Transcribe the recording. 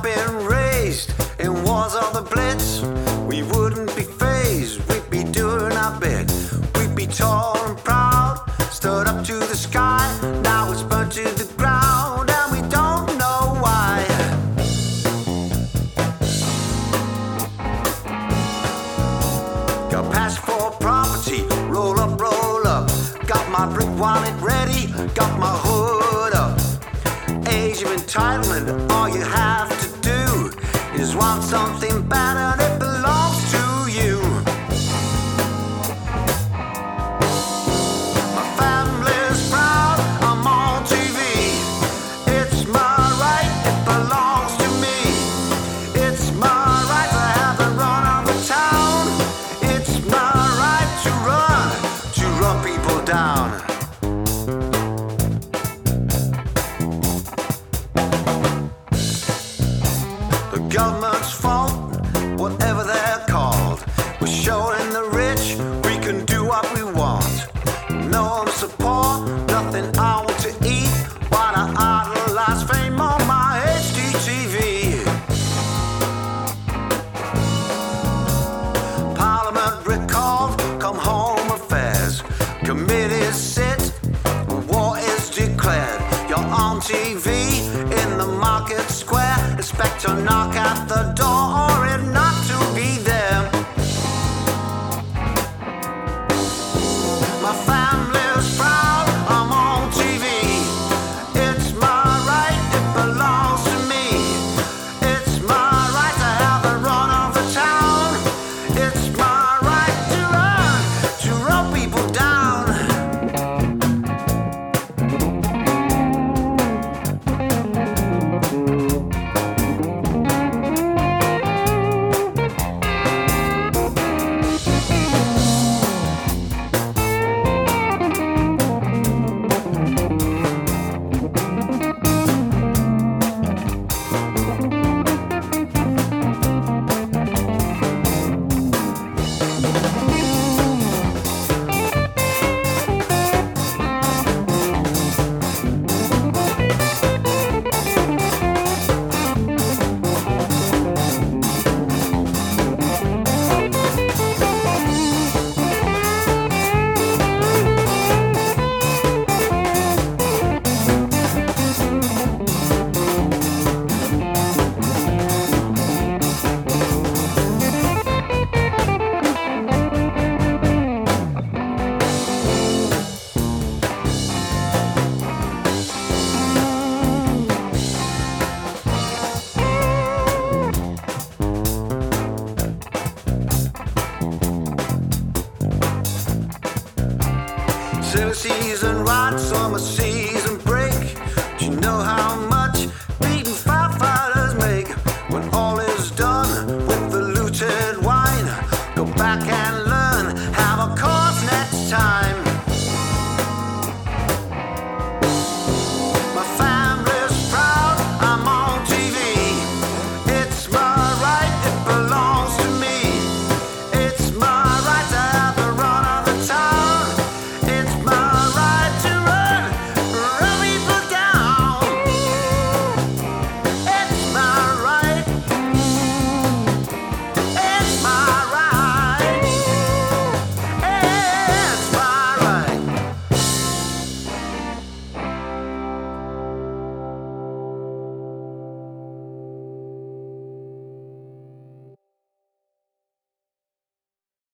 been raised in wars of the Blitz. We wouldn't be phased, we'd be doing our bit. We'd be tall and proud, stood up to the sky. Now it's burnt to the ground and we don't know why. Got passion for property, roll up, roll up. Got my brick wallet ready, got my hood up. Age of entitlement, all you have to do is want something better and it belongs to you. My family's proud, I'm on TV. It's my right, it belongs to me. It's my right to have the run of the town. It's my right to run people down. Government's fault, whatever they're called. We're showing the rich we can do what we want. No home support, nothing I want to eat. While I idolize fame on my HDTV. Parliament recalled, come home affairs. Committees sit, war is declared. You're on TV in the market square. Expect to knock at the door or it not to be there. My family's proud, I'm on TV. It's my right, it belongs to me. It's my right to have the run of the town. It's my right to run people down. Silly season, right?